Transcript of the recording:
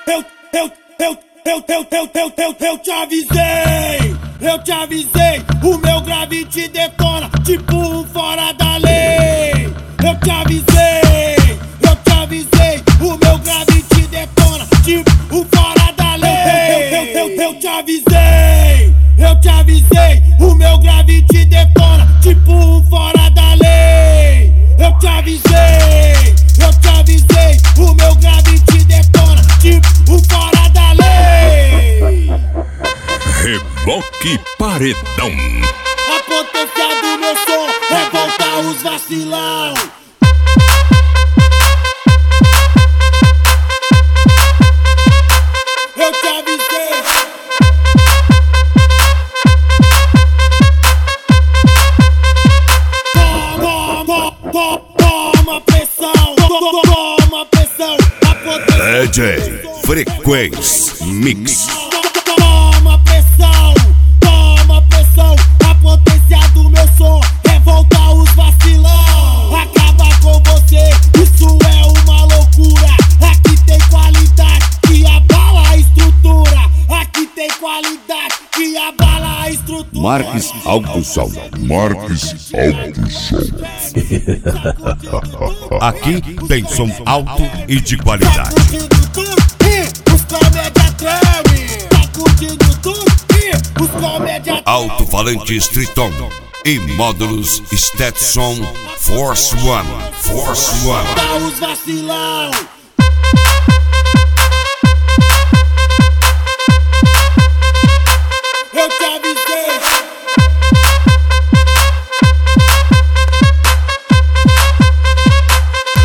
te avisei, o meu grave te detona, tipo um fora da lei. Eu te avisei, o meu grave te detona, tipo um fora da lei. Eu te avisei, o meu grave te detona, tipo um fora da lei. Eu te avisei, o meu grave te detona, tipo um fora da lei. Reboque Paredão. A potência do meu som revolta os vacilão. Eu te avisei. Toma pressão, toma pressão. A potência DJ Frequência Mix. Toma pressão, a potência do meu som revolta os vacilão. Acaba com você, isso é uma loucura. Aqui tem qualidade que abala a estrutura. Aqui tem qualidade que abala a estrutura. Marques Alto Som. Marques Alto Som. Aqui tem som alto e de qualidade. Tá curtindo tudo e os comédia treme. Tá curtindo tudo e os comédia Alto-falante Triton e módulos Stetson Force One. Tá os vacilão.